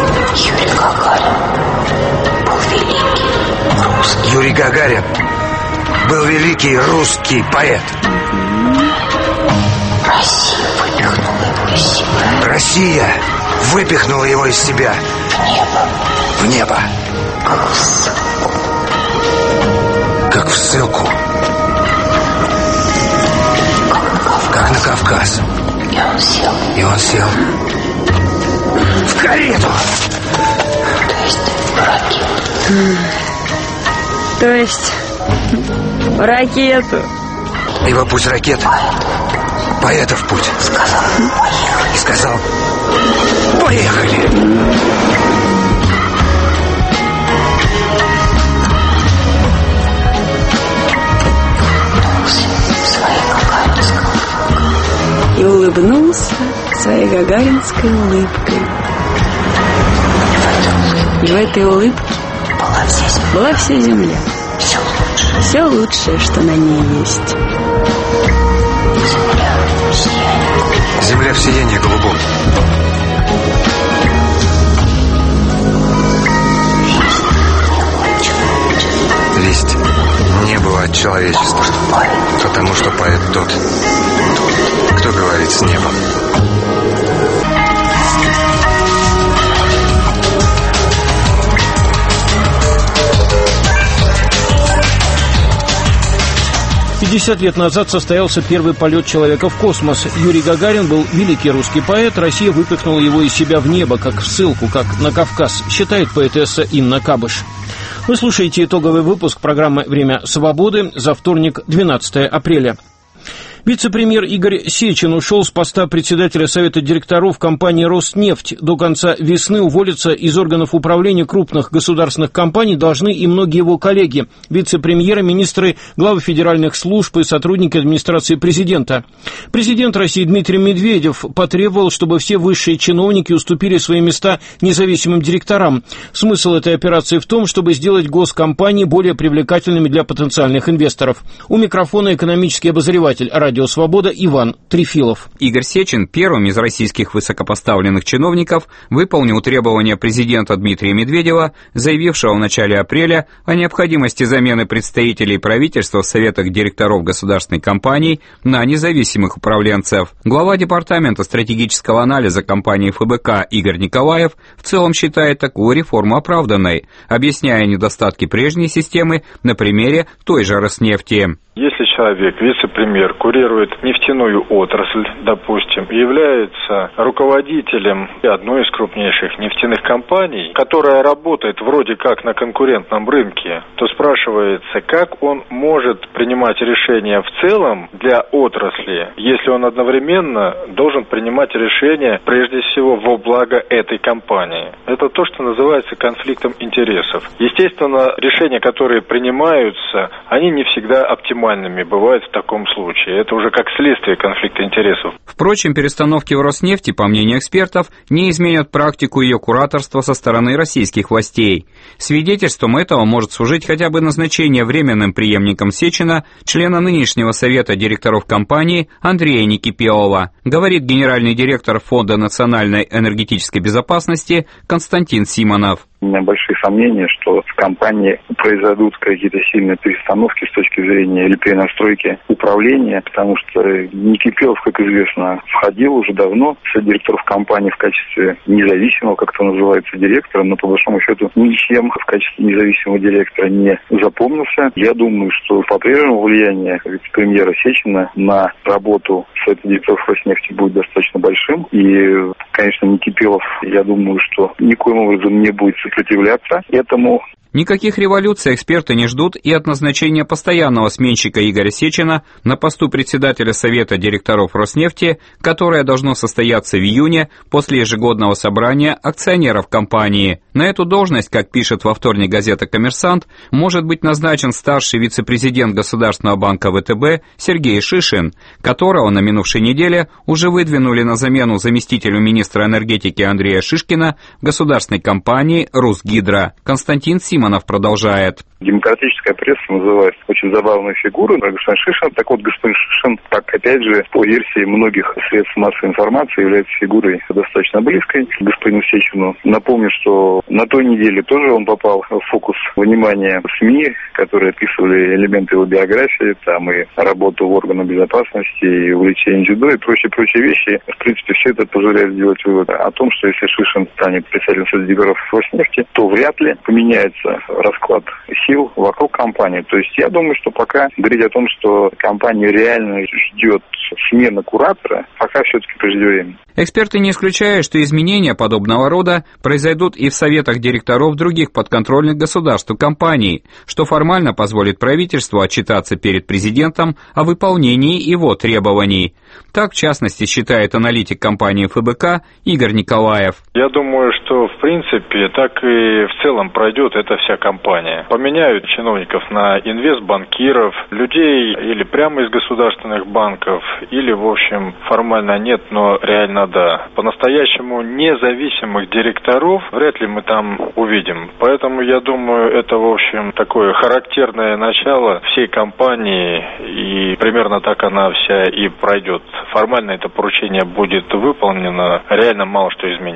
Юрий Гагарин был великий русский. Юрий Гагарин был великий русский поэт. Россия выпихнула его из себя. Россия выпихнула его из себя. В небо. В небо. Как в ссылку. Как в ссылку. Как на Кавказ. И он сел. И он сел. В карету. То есть в ракету. То есть в ракету. Его путь ракета. Поэтов путь. Сказал, поехали. И сказал, поехали. И улыбнулся своей гагаринской улыбкой. И в этой улыбке была вся земля. Была вся земля. Все лучшее. Все лучшее, что на ней есть. Земля в сиянии голубом. Весть не было от человечества, потому что поэт тот, кто говорит. говорить с небом. пятьдесят лет назад состоялся первый полет человека в космос. Юрий Гагарин был великий русский поэт. Россия выпихнула его из себя в небо, как в ссылку, как на Кавказ, считает поэтесса Инна Кабыш. Вы слушаете итоговый выпуск программы «Время свободы» за вторник, двенадцатое апреля. Вице-премьер Игорь Сечин ушел с поста председателя Совета директоров компании «Роснефть». До конца весны уволиться из органов управления крупных государственных компаний должны и многие его коллеги. Вице-премьеры, министры, главы федеральных служб и сотрудники администрации президента. Президент России Дмитрий Медведев потребовал, чтобы все высшие чиновники уступили свои места независимым директорам. Смысл этой операции в том, чтобы сделать госкомпании более привлекательными для потенциальных инвесторов. У микрофона экономический обозреватель «Радио Свобода» Иван Трефилов. Игорь Сечин первым из российских высокопоставленных чиновников выполнил требования президента Дмитрия Медведева, заявившего в начале апреля о необходимости замены представителей правительства в советах директоров государственных компаний на независимых управленцев. Глава департамента стратегического анализа компании эф бэ ка Игорь Николаев в целом считает такую реформу оправданной, объясняя недостатки прежней системы на примере той же Роснефти. Если человек, вице-премьер, курирует нефтяную отрасль, допустим, и является руководителем одной из крупнейших нефтяных компаний, которая работает вроде как на конкурентном рынке, то спрашивается, как он может принимать решения в целом для отрасли, если он одновременно должен принимать решения прежде всего во благо этой компании. Это то, что называется конфликтом интересов. Естественно, решения, которые принимаются, они не всегда оптимальны. Бывает в таком случае. Это уже как следствие конфликта интересов. Впрочем, перестановки в Роснефти, по мнению экспертов, не изменят практику ее кураторства со стороны российских властей. Свидетельством этого может служить хотя бы назначение временным преемником Сечина члена нынешнего совета директоров компании Андрея Никипелова, говорит генеральный директор Фонда национальной энергетической безопасности Константин Симонов. У меня большие сомнения, что в компании произойдут какие-то сильные перестановки с точки зрения или перенастройки управления, потому что Никипелов, как известно, входил уже давно в совет директоров компании в качестве независимого, как это называется, директора, но по большому счету ничем в качестве независимого директора не запомнился. Я думаю, что по-прежнему влияние вице-премьера Сечина на работу совета директоров Роснефти будет достаточно большим. И, конечно, Никипелов, я думаю, что никоим образом не будет сопротивляться этому. Никаких революций эксперты не ждут и от назначения постоянного сменщика Игоря Сечина на посту председателя Совета директоров Роснефти, которое должно состояться в июне после ежегодного собрания акционеров компании. На эту должность, как пишет во вторник газета «Коммерсант», может быть назначен старший вице-президент Государственного банка вэ тэ бэ Сергей Шишин, которого на минувшей неделе уже выдвинули на замену заместителю министра энергетики Андрея Шишкина в государственной компании «Русгидро». Константин Симонов Симонов продолжает. Демократическая пресса называет очень забавную фигуру господин Шишин. Так вот, господин Шишин, так опять же, по версии многих средств массовой информации, является фигурой достаточно близкой к господину Сечину. Напомню, что на той неделе тоже он попал в фокус внимания СМИ, которые описывали элементы его биографии, там и работу в органах безопасности, и увлечение дзюдо, и прочие-прочие вещи. В принципе, все это позволяет сделать вывод о том, что если Шишин станет председателем Совета директоров Роснефти, то вряд ли поменяется расклад сил вокруг компании. То есть я думаю, что пока говорить о том, что компанию реально ждет смена куратора, пока все-таки преждевременно. Эксперты не исключают, что изменения подобного рода произойдут и в советах директоров других подконтрольных государству компаний, что формально позволит правительству отчитаться перед президентом о выполнении его требований. Так, в частности, считает аналитик компании эф бэ ка Игорь Николаев. Я думаю, что в принципе так и в целом пройдет эта вся компания. Поменяют чиновников на инвестбанкиров, людей или прямо из государственных банков, или, в общем, формально нет, но реально да. По-настоящему независимых директоров вряд ли мы там увидим. Поэтому я думаю, это, в общем, такое характерное начало всей компании, и примерно так она вся и пройдет. Формально это поручение будет выполнено, реально мало что изменится.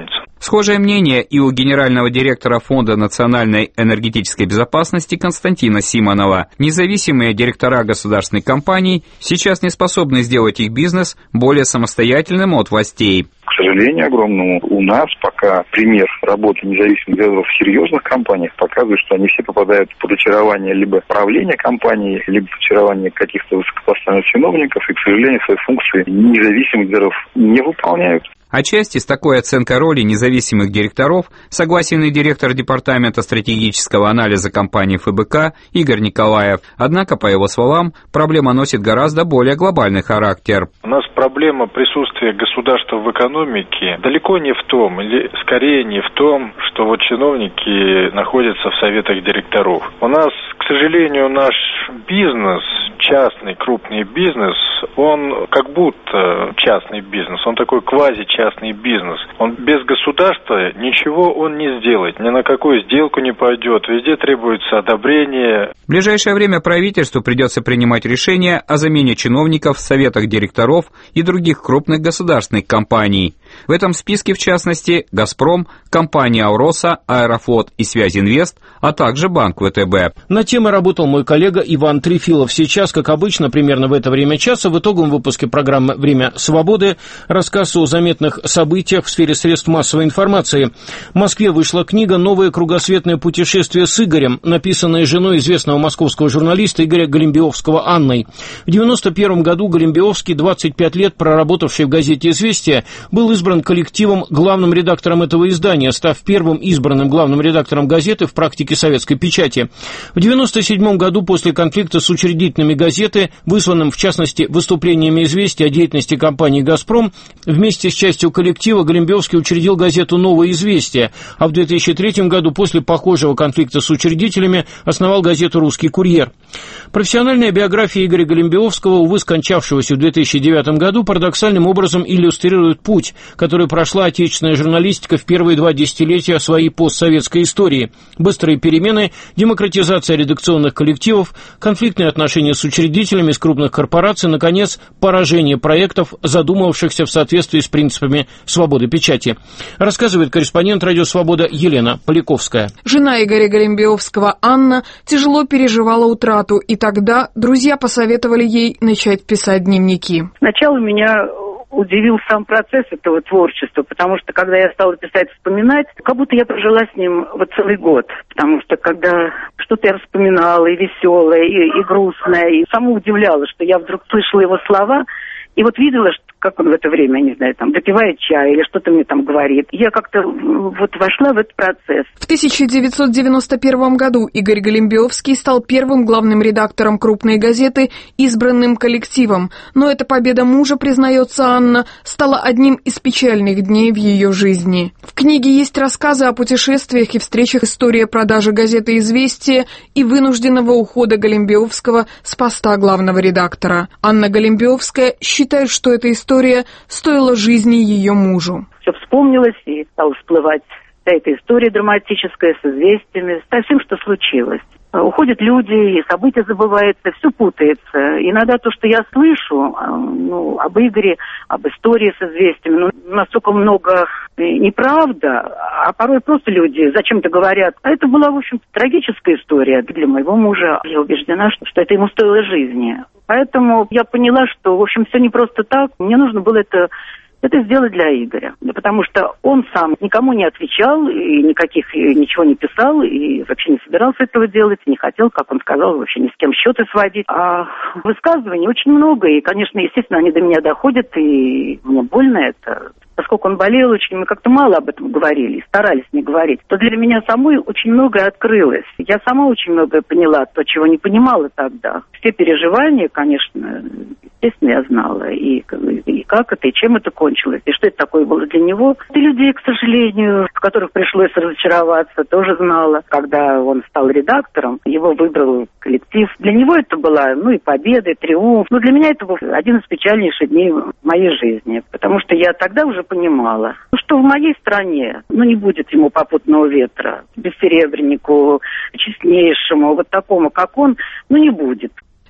Схожее мнение и у генерального директора Фонда национальной энергетической безопасности Константина Симонова. Независимые директора государственных компаний сейчас не способны сделать их бизнес более самостоятельным от властей. К сожалению огромному, у нас пока пример работы независимых директоров в серьезных компаниях показывает, что они все попадают под очарование либо правления компании, либо под очарование каких-то высокопоставленных чиновников, и, к сожалению, свои функции независимых директоров не выполняют. Отчасти с такой оценкой роли независимых директоров согласен и директор Департамента стратегического анализа компании эф бэ ка Игорь Николаев. Однако, по его словам, проблема носит гораздо более глобальный характер. У нас проблема присутствия государства в экономике далеко не в том, или скорее не в том, что вот чиновники находятся в советах директоров. У нас, к сожалению, наш бизнес, частный крупный бизнес, он как будто частный бизнес, он такой квази-частный бизнес. Он без государства ничего он не сделает, ни на какую сделку не пойдет, везде требуется одобрение. В ближайшее время правительству придется принимать решения о замене чиновников в советах директоров и других крупных государственных компаний. В этом списке, в частности, «Газпром», компания «Ауроса», «Аэрофлот» и «Связинвест», а также банк вэ тэ бэ. На темы работал мой коллега Иван Трефилов. Сейчас, как обычно, примерно в это время часа, в итоговом выпуске программы «Время свободы» рассказ о заметных событиях в сфере средств массовой информации. В Москве вышла книга «Новое кругосветное путешествие с Игорем», написанная женой известного московского журналиста Игоря Голембиовского Анной. В девяносто первом году Голембиовский, двадцать пять лет проработавший в газете «Известия», был избран коллективом главным редактором этого издания, став первым избранным главным редактором газеты в практике советской печати. В девяносто седьмом году после конфликта с учредителями газеты, вызванным в частности выступлениями «Известия» о деятельности компании «Газпром», вместе с частью коллектива Голембиовский учредил газету «Новое известие», а в две тысячи третьем году после похожего конфликта с учредителями основал газету «Русский курьер». Профессиональная биография Игоря Голембиовского, увы, скончавшегося в две тысячи девятом году, парадоксальным образом иллюстрирует путь, который прошла отечественная журналистика в первые два десятилетия своей постсоветской истории. Быстрые перемены, демократизация редакционных коллективов, конфликтные отношения с учредителями из крупных корпораций, наконец, поражение проектов, задумывавшихся в соответствии с принципами свободы печати. Рассказывает корреспондент «Радио Свобода» Елена Поляковская. Жена Игоря Голембиовского Анна тяжело переживала утрату, и тогда друзья посоветовали ей начать писать дневники. Сначала меня удивил сам процесс этого творчества, потому что, когда я стала писать, вспоминать, как будто я прожила с ним вот целый год, потому что, когда что-то я вспоминала, и веселое, и, и грустное, и сама удивлялась, что я вдруг слышала его слова, и вот видела, что, как он в это время, не знаю, там, допивает чай или что-то мне там говорит. Я как-то вот вошла в этот процесс. В тысяча девятьсот девяносто первом году Игорь Голембиовский стал первым главным редактором крупной газеты, избранным коллективом. Но эта победа мужа, признается Анна, стала одним из печальных дней в ее жизни. В книге есть рассказы о путешествиях и встречах, история продажи газеты «Известия» и вынужденного ухода Голембиовского с поста главного редактора. Анна Голембиовская считает, что эта история стоила жизни ее мужу. Все вспомнилось и стала всплывать вся эта история драматическая с известиями, со всем, что случилось. Уходят люди, и события забываются, все путается. Иногда то, что я слышу ну, об Игоре, об истории с известиями, ну, настолько много неправда, а порой просто люди зачем-то говорят. А это была, в общем-то, трагическая история для моего мужа. Я убеждена, что, что это ему стоило жизни. Поэтому я поняла, что, в общем, все не просто так. Мне нужно было это... это сделать для Игоря, потому что он сам никому не отвечал, и никаких, и ничего не писал, и вообще не собирался этого делать, не хотел, как он сказал, вообще ни с кем счеты сводить. А высказываний очень много, и, конечно, естественно, они до меня доходят, и мне больно это. Поскольку он болел очень, мы как-то мало об этом говорили, старались не говорить, то для меня самой очень многое открылось. Я сама очень многое поняла, то, чего не понимала тогда. Все переживания, конечно, естественно, я знала, и, и как это, и чем это кончилось, и что это такое было для него. И людей, к сожалению, в которых пришлось разочароваться, тоже знала. Когда он стал редактором, его выбрал коллектив. Для него это была, ну, и победа, и триумф. Но для меня это был один из печальнейших дней в моей жизни, потому что я тогда уже понимала, что в моей стране, ну, не будет ему попутного ветра, бессеребреннику, честнейшему, вот такому, как он, ну, не будет.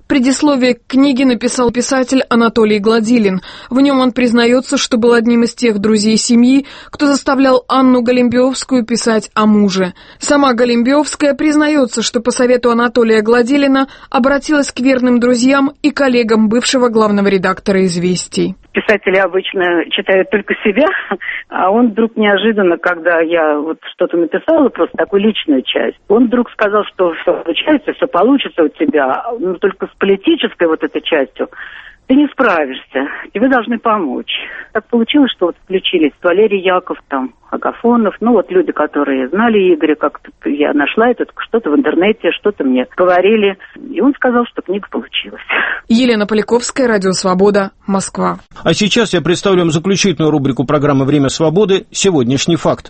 Предисловие к книге написал писатель Анатолий Гладилин. В нем он признается, что был одним из тех друзей семьи, кто заставлял Анну Голембиовскую писать о муже. Сама Голембиовская признается, что по совету Анатолия Гладилина обратилась к верным друзьям и коллегам бывшего главного редактора «Известий». Писатели обычно читают только себя, а он вдруг неожиданно, когда я вот что-то написала, просто такую личную часть, он вдруг сказал, что все получается, все получится у тебя, но только с политической вот этой частью ты не справишься, тебе должны помочь. Так получилось, что вот включились Валерий Яков, там, Агафонов, ну вот люди, которые знали Игоря, как-то я нашла это, что-то в интернете, что-то мне говорили, и он сказал, что книга получилась. Елена Поляковская, Радио Свобода, Москва. А сейчас я представлю вам заключительную рубрику программы «Время свободы» «Сегодняшний факт».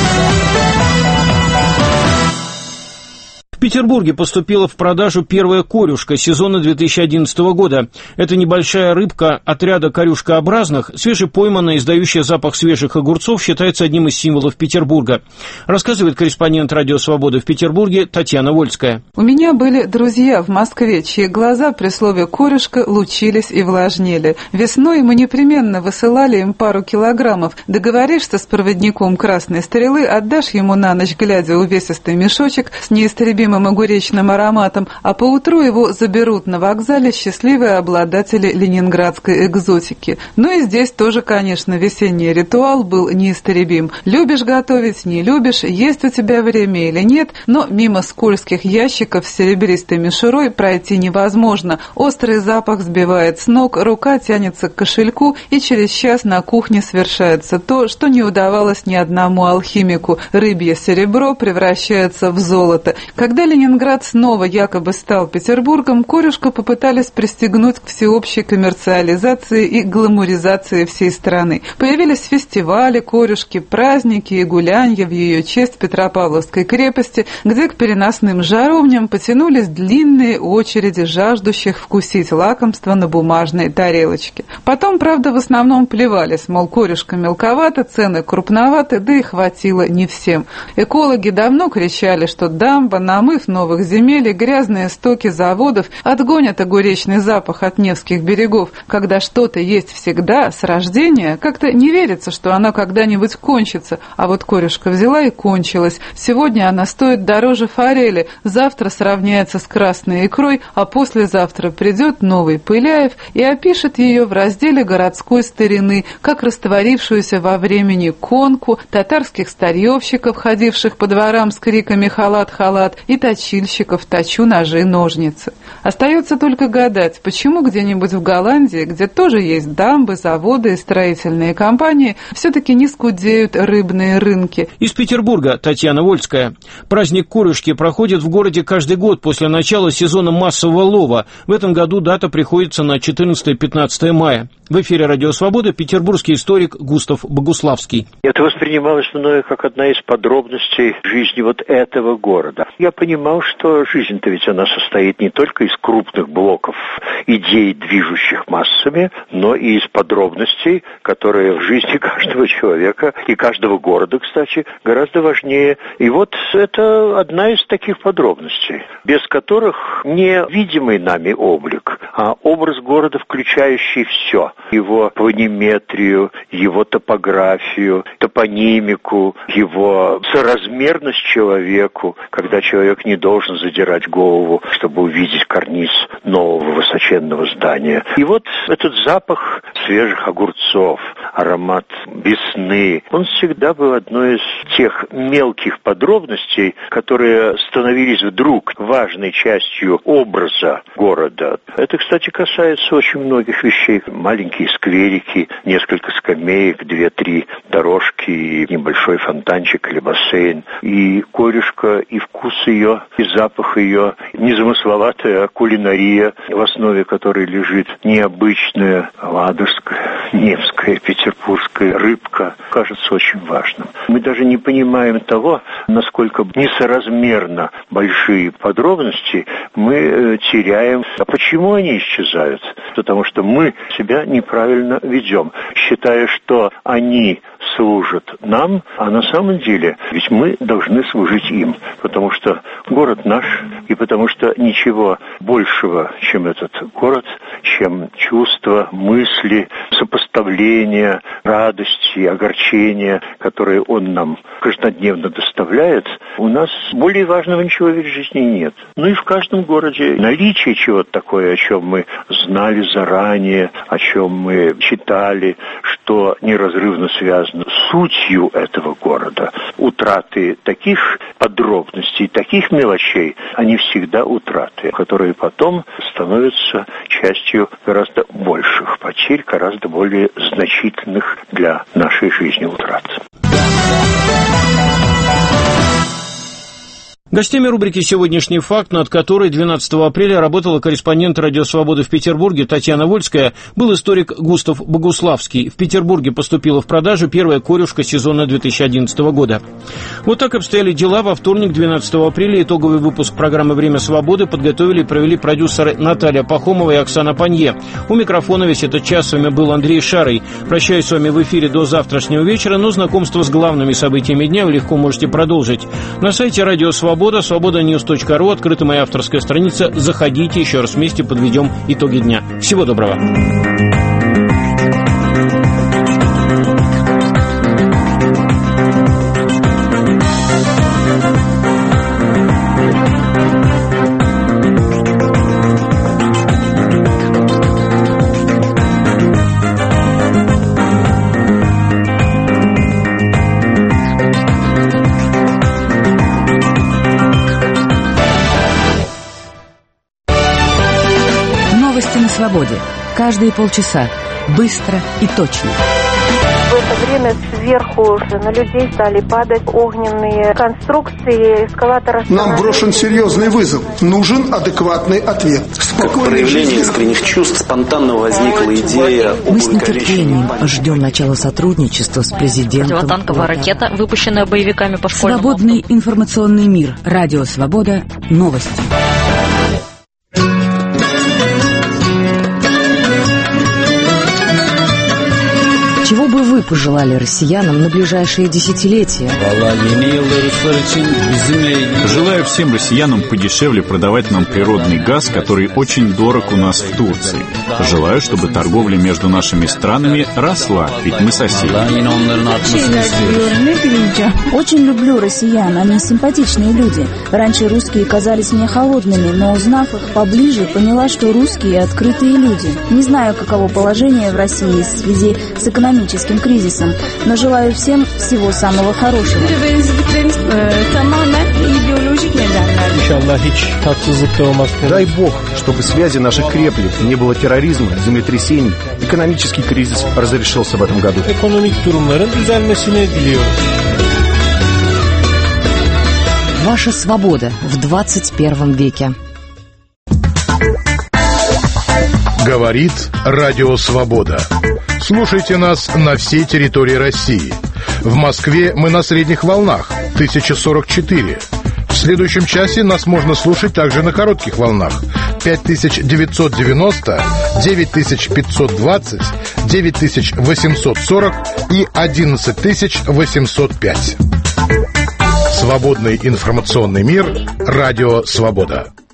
В Петербурге поступила в продажу первая корюшка сезона две тысячи одиннадцатого года. Это небольшая рыбка отряда корюшкообразных, свежепойманная, издающая запах свежих огурцов, считается одним из символов Петербурга. Рассказывает корреспондент «Радио Свобода» в Петербурге Татьяна Вольская. У меня были друзья в Москве, чьи глаза при слове «корюшка» лучились и влажнели. Весной мы непременно высылали им пару килограммов. Договоришься с проводником Красной Стрелы, отдашь ему на ночь глядя увесистый мешочек с неистребимым огуречным ароматом, а поутру его заберут на вокзале счастливые обладатели ленинградской экзотики. Ну и здесь тоже, конечно, весенний ритуал был неистребим. Любишь готовить, не любишь, есть у тебя время или нет, но мимо скользких ящиков с серебристой мишурой пройти невозможно. Острый запах сбивает с ног, рука тянется к кошельку, и через час на кухне совершается то, что не удавалось ни одному алхимику. Рыбье серебро превращается в золото. Когда Ленинград снова якобы стал Петербургом, корюшку попытались пристегнуть к всеобщей коммерциализации и гламуризации всей страны. Появились фестивали корюшки, праздники и гулянья в ее честь в Петропавловской крепости, где к переносным жаровням потянулись длинные очереди жаждущих вкусить лакомство на бумажной тарелочке. Потом, правда, в основном плевались, мол, корюшка мелковата, цены крупноваты, да и хватило не всем. Экологи давно кричали, что дамба, намыв новых земель и грязные стоки заводов отгонят огуречный запах от Невских берегов. Когда что-то есть всегда, с рождения, как-то не верится, что оно когда-нибудь кончится. А вот корюшка взяла и кончилась. Сегодня она стоит дороже форели, завтра сравняется с красной икрой, а послезавтра придет новый Пыляев и опишет ее в разделе городской старины, как растворившуюся во времени конку, татарских старьевщиков, ходивших по дворам с криками «халат, халат», и точильщиков «точу ножи, ножницы». Остается только гадать, почему где-нибудь в Голландии, где тоже есть дамбы, заводы и строительные компании, все-таки не скудеют рыбные рынки. Из Петербурга Татьяна Вольская. Праздник корюшки проходит в городе каждый год после начала сезона массового лова. В этом году дата приходится на четырнадцатое-пятнадцатое мая. В эфире «Радио Свобода» петербургский историк Густав Богуславский. Это воспринималось мною как одна из подробностей жизни вот этого города. Я понимал, что жизнь-то ведь она состоит не только из крупных блоков идей, движущих массами, но и из подробностей, которые в жизни каждого человека и каждого города, кстати, гораздо важнее. И вот это одна из таких подробностей, без которых не видимый нами облик, а образ города, включающий все. Его планиметрию, его топографию, топонимику, его соразмерность человеку, когда человек не должен задирать голову, чтобы увидеть карниз нового высоченного здания. И вот этот запах свежих огурцов, аромат весны, он всегда был одной из тех мелких подробностей, которые становились вдруг важной частью образа города. Это, кстати, касается очень многих вещей. Маленькие скверики, несколько скамеек, две-три дорожки, и небольшой фонтанчик или бассейн. И корюшка, и вкус ее, и запах ее, незамысловатая кулинария, в основе которой лежит необычная ладожская, невская, петербургская рыбка, кажется очень важным. Мы даже не понимаем того, насколько несоразмерно большие подробности мы теряем. А почему они исчезают? Потому что мы себя неправильно ведем, считая, что они служат нам, а на самом деле ведь мы должны служить им, потому что город наш, и потому что ничего большего, чем этот город, чем чувства, мысли, сопоставления, радости, огорчения, которые он нам каждодневно доставляет, у нас более важного ничего в жизни нет. Ну и в каждом городе наличие чего-то такое, о чем мы знали заранее, о чем мы читали, что неразрывно связано с сутью этого города. Утраты таких подробностей, таких мелочей, они всегда утраты, которые потом становятся частью гораздо больших потерь, гораздо более значительных для нашей жизни утрат. Гостями рубрики «Сегодняшний факт», над которой двенадцатого апреля работала корреспондент «Радио Свободы» в Петербурге Татьяна Вольская, был историк Густав Богуславский. В Петербурге поступила в продажу первая корюшка сезона две тысячи одиннадцатого года. Вот так обстояли дела. Во вторник, двенадцатого апреля, итоговый выпуск программы «Время свободы» подготовили и провели продюсеры Наталья Пахомова и Оксана Панье. У микрофона весь этот час с вами был Андрей Шарый. Прощаюсь с вами в эфире до завтрашнего вечера, но знакомство с главными событиями дня вы легко можете продолжить. На сайте «Радио Свобода» свобода ньюс точка ру, открыта моя авторская страница. Заходите, еще раз вместе подведем итоги дня. Всего доброго. Свободе. Каждые полчаса. Быстро и точно. В это время сверху на людей стали падать огненные конструкции эскалатора. Нам брошен серьезный вызов. Нужен адекватный ответ. Как проявление искренних чувств спонтанно возникла идея об Мы с нетерпением ждем начала сотрудничества с президентом. Противотанковая ракета, выпущенная боевиками по школьному. Свободный информационный мир. Радио Свобода. Новости. Чего бы вы пожелали россиянам на ближайшие десятилетия? Желаю всем россиянам подешевле продавать нам природный газ, который очень дорог у нас в Турции. Желаю, чтобы торговля между нашими странами росла, ведь мы соседи. Очень люблю россиян, они симпатичные люди. Раньше русские казались мне холодными, но узнав их поближе, поняла, что русские открытые люди. Не знаю, каково положение в России в связи с экономическим кризисом, но желаю всем всего самого хорошего. Дай Бог, чтобы связи наши крепли, не было терроризма, землетрясений, экономический кризис разрешился в этом году. Ваша свобода в двадцать первом веке. Говорит Радио Свобода. Слушайте нас на всей территории России. В Москве мы на средних волнах тысяча сорок четыре. В следующем часе нас можно слушать также на коротких волнах пять тысяч девятьсот девяносто, девять тысяч пятьсот двадцать, девять тысяч восемьсот сорок и одиннадцать тысяч восемьсот пять. Свободный информационный мир. Радио Свобода.